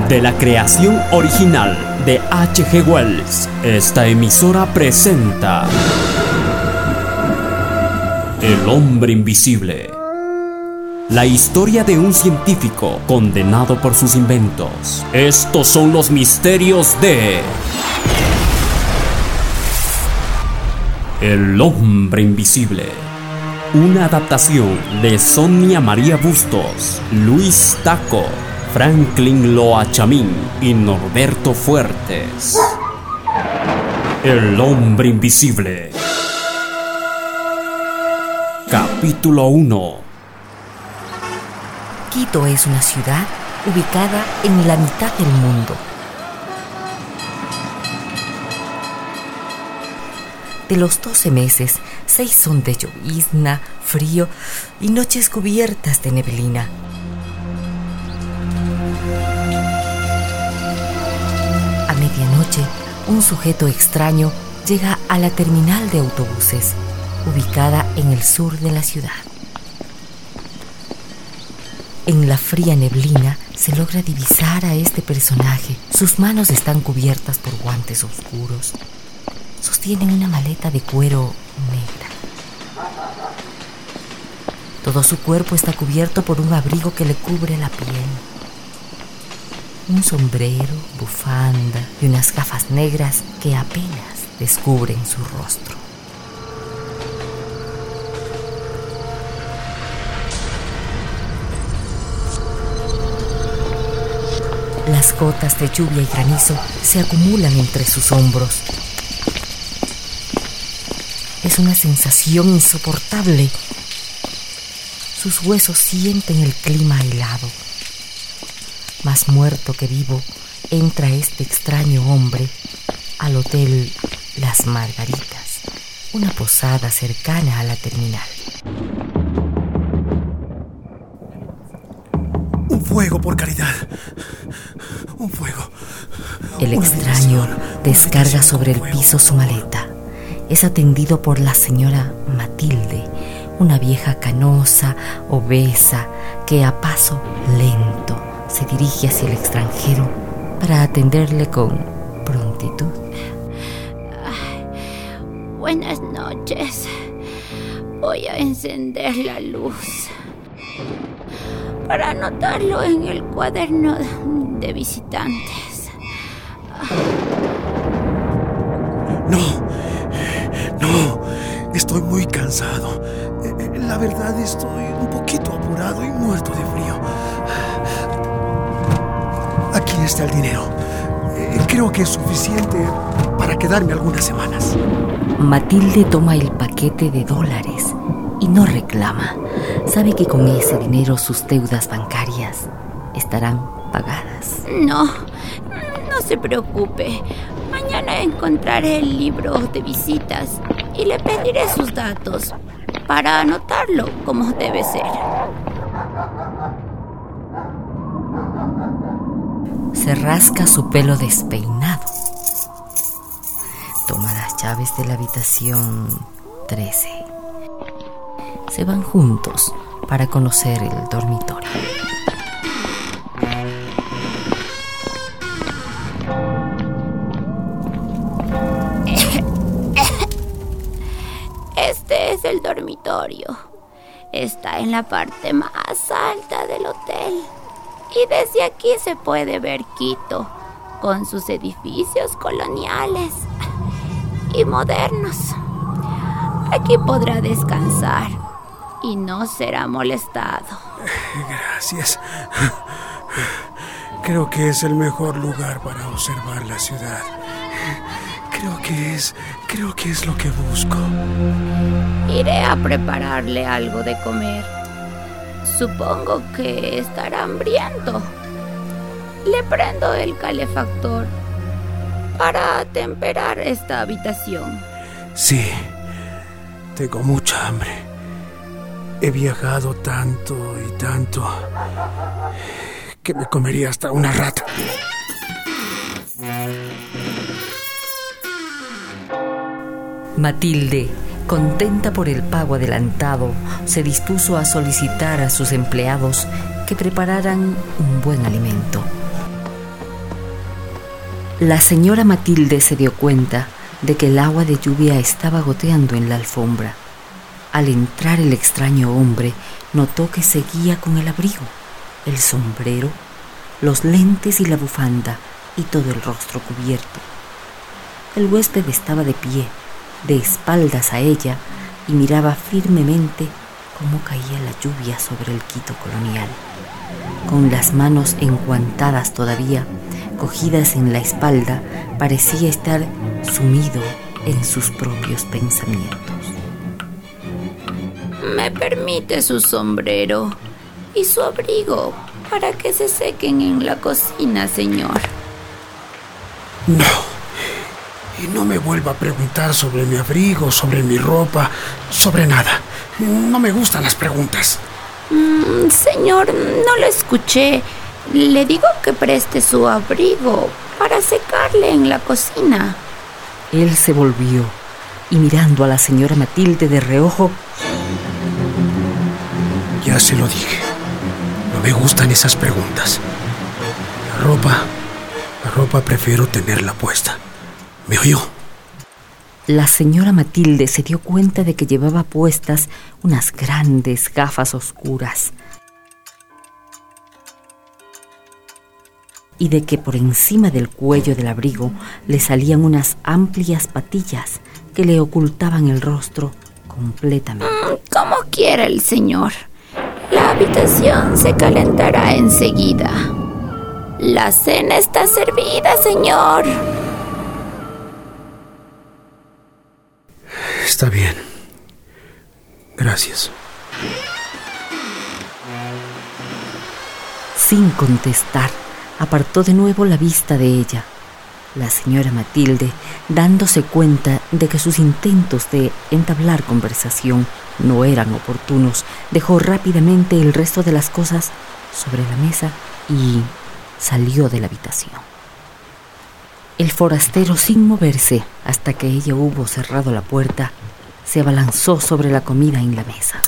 De la creación original de H.G. Wells, esta emisora presenta El hombre invisible. La historia de un científico condenado por sus inventos. Estos son los misterios de El hombre invisible. Una adaptación de Sonia María Bustos, Luis Taco, Franklin Loachamín y Norberto Fuertes. El hombre invisible. Capítulo 1. Quito es una ciudad ubicada en la mitad del mundo. De los 12 meses, 6 son de llovizna, frío y noches cubiertas de neblina. A medianoche, un sujeto extraño llega a la terminal de autobuses, ubicada en el sur de la ciudad. En la fría neblina se logra divisar a este personaje. Sus manos están cubiertas por guantes oscuros. Sostiene una maleta de cuero negra. Todo su cuerpo está cubierto por un abrigo que le cubre la piel. Un sombrero, bufanda y unas gafas negras que apenas descubren su rostro. Las gotas de lluvia y granizo se acumulan entre sus hombros. Es una sensación insoportable. Sus huesos sienten el clima helado. Más muerto que vivo, entra este extraño hombre al Hotel Las Margaritas, una posada cercana a la terminal. Un fuego, por caridad. Un fuego. El extraño descarga sobre el piso su maleta. Es atendido por la señora Matilde, una vieja canosa, obesa, que a paso lento se dirige hacia el extranjero para atenderle con prontitud. Buenas noches. Voy a encender la luz para anotarlo en el cuaderno de visitantes. No, estoy muy cansado. La verdad, estoy un poquito apurado y muerto de frío. Aquí está el dinero. Creo que es suficiente para quedarme algunas semanas. Matilde toma el paquete de $, y no reclama. Sabe que con ese dinero sus deudas bancarias estarán pagadas. No se preocupe. Mañana encontraré el libro de visitas y le pediré sus datos para anotarlo como debe ser. Se rasca su pelo despeinado. Toma las llaves de la habitación 13. Se van juntos para conocer el dormitorio. Este es el dormitorio. Está en la parte más alta del hotel. Y desde aquí se puede ver Quito, con sus edificios coloniales y modernos. Aquí podrá descansar y no será molestado. Gracias. Creo que es el mejor lugar para observar la ciudad. Creo que es lo que busco. Iré a prepararle algo de comer. Supongo que estará hambriento. Le prendo el calefactor para temperar esta habitación. Sí, tengo mucha hambre. He viajado tanto y tanto que me comería hasta una rata. Matilde, contenta por el pago adelantado, se dispuso a solicitar a sus empleados que prepararan un buen alimento. La señora Matilde se dio cuenta de que el agua de lluvia estaba goteando en la alfombra. Al entrar el extraño hombre, notó que seguía con el abrigo, el sombrero, los lentes y la bufanda, y todo el rostro cubierto. El huésped estaba de pie, de espaldas a ella, y miraba firmemente cómo caía la lluvia sobre el Quito colonial. Con las manos enguantadas todavía, cogidas en la espalda, parecía estar sumido en sus propios pensamientos. ¿Me permite su sombrero y su abrigo para que se sequen en la cocina, señor? No. Y no me vuelva a preguntar sobre mi abrigo, sobre mi ropa, sobre nada. No me gustan las preguntas. Señor, no lo escuché. Le digo que preste su abrigo para secarle en la cocina. Él se volvió y, mirando a la señora Matilde de reojo: Ya se lo dije. No me gustan esas preguntas. La ropa prefiero tenerla puesta. ¿Me oyó? La señora Matilde se dio cuenta de que llevaba puestas unas grandes gafas oscuras y de que por encima del cuello del abrigo le salían unas amplias patillas que le ocultaban el rostro completamente. Como quiera el señor. La habitación se calentará enseguida. La cena está servida, señor. Está bien. Gracias. Sin contestar, apartó de nuevo la vista de ella. La señora Matilde, dándose cuenta de que sus intentos de entablar conversación no eran oportunos, dejó rápidamente el resto de las cosas sobre la mesa y salió de la habitación. El forastero, sin moverse hasta que ella hubo cerrado la puerta, se abalanzó sobre la comida en la mesa.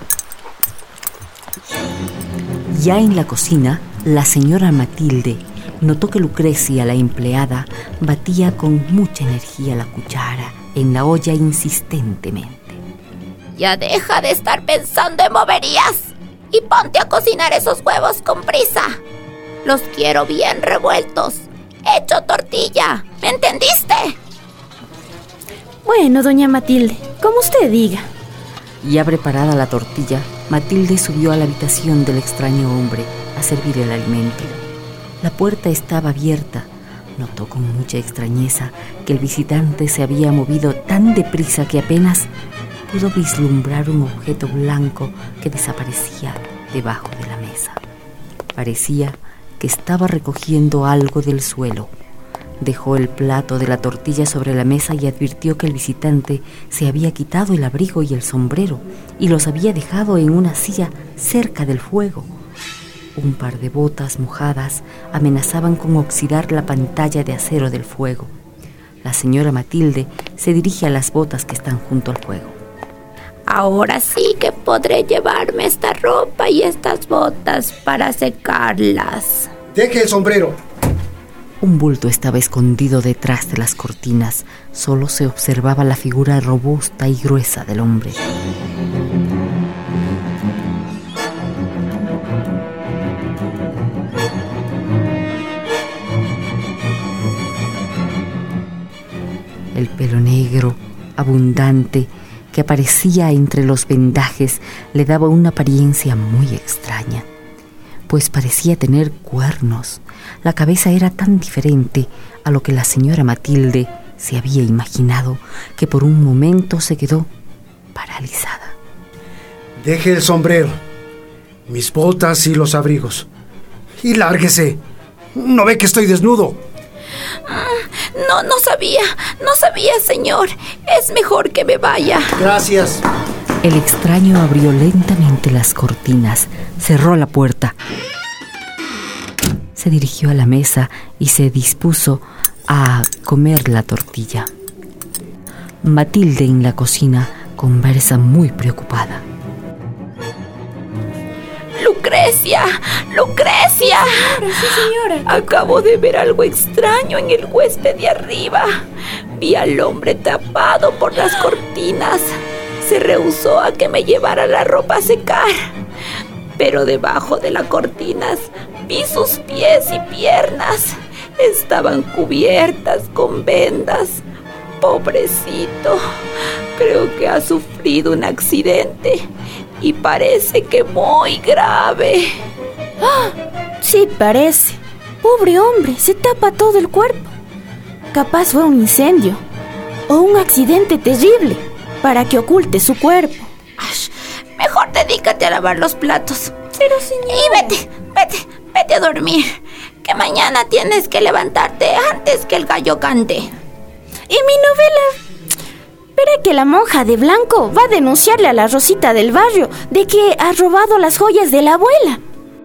Ya en la cocina, la señora Matilde notó que Lucrecia, la empleada, batía con mucha energía la cuchara en la olla insistentemente. Ya deja de estar pensando en boberías y ponte a cocinar esos huevos con prisa. Los quiero bien revueltos, hecho tortilla, ¿me entendiste? Bueno, doña Matilde, como usted diga. Ya preparada la tortilla, Matilde subió a la habitación del extraño hombre a servir el alimento. La puerta estaba abierta. Notó con mucha extrañeza que el visitante se había movido tan deprisa que apenas pudo vislumbrar un objeto blanco que desaparecía debajo de la mesa. Parecía que estaba recogiendo algo del suelo. Dejó el plato de la tortilla sobre la mesa y advirtió que el visitante se había quitado el abrigo y el sombrero y los había dejado en una silla cerca del fuego. Un par de botas mojadas amenazaban con oxidar la pantalla de acero del fuego. La señora Matilde se dirige a las botas que están junto al fuego. Ahora sí que podré llevarme esta ropa y estas botas para secarlas. ¡Deje el sombrero! Un bulto estaba escondido detrás de las cortinas. Solo se observaba la figura robusta y gruesa del hombre. El pelo negro, abundante, que aparecía entre los vendajes, le daba una apariencia muy extraña, pues parecía tener cuernos. La cabeza era tan diferente a lo que la señora Matilde se había imaginado que por un momento se quedó paralizada. Deje el sombrero, mis botas y los abrigos, y lárguese. ¿No ve que estoy desnudo? No sabía, señor. Es mejor que me vaya. Gracias. El extraño abrió lentamente las cortinas, cerró la puerta, se dirigió a la mesa y se dispuso a comer la tortilla. Matilde en la cocina conversa muy preocupada. ¡Lucrecia! ¡Lucrecia! niña. Sí, señora. Acabo de ver algo extraño en el huésped de arriba. Vi al hombre tapado por las cortinas. Se rehusó a que me llevara la ropa a secar. Pero debajo de las cortinas vi sus pies y piernas. Estaban cubiertas con vendas. Pobrecito, creo que ha sufrido un accidente y parece que muy grave. Sí, parece. Pobre hombre, se tapa todo el cuerpo. Capaz fue un incendio o un accidente terrible para que oculte su cuerpo. Mejor dedícate a lavar los platos. Pero señora... Y vete a dormir, que mañana tienes que levantarte antes que el gallo cante. ¿Y mi novela? Verá que la monja de blanco va a denunciarle a la Rosita del barrio de que ha robado las joyas de la abuela.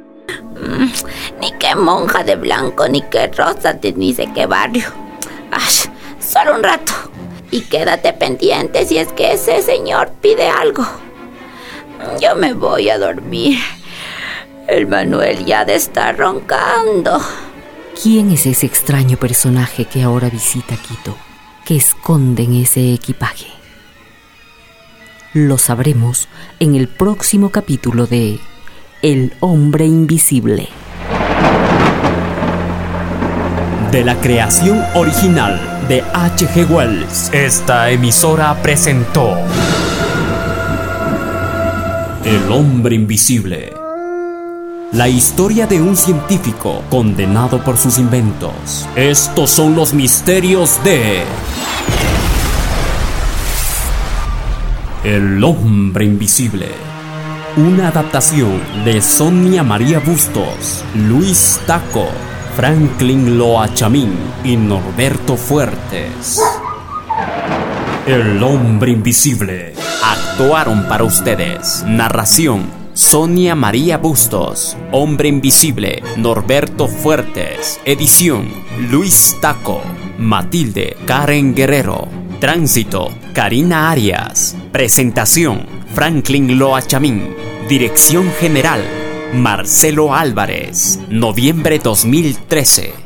Ni qué monja de blanco, ni qué Rosa, ni sé qué barrio. Solo un rato. Y quédate pendiente si es que ese señor pide algo. Yo me voy a dormir. El Manuel ya de estar roncando. ¿Quién es ese extraño personaje que ahora visita Quito, que esconde en ese equipaje? Lo sabremos en el próximo capítulo de El Hombre Invisible. De la creación original de H.G. Wells, esta emisora presentó El Hombre Invisible. La historia de un científico condenado por sus inventos. Estos son los misterios de El Hombre Invisible. Una adaptación de Sonia María Bustos, Luis Taco, Franklin Loachamín y Norberto Fuertes. El Hombre Invisible. Actuaron para ustedes. Narración: Sonia María Bustos. Hombre Invisible: Norberto Fuertes. Edición: Luis Taco. Matilde: Karen Guerrero. Tránsito: Karina Arias. Presentación: Franklin Loachamín. Dirección general: Marcelo Álvarez. Noviembre 2013.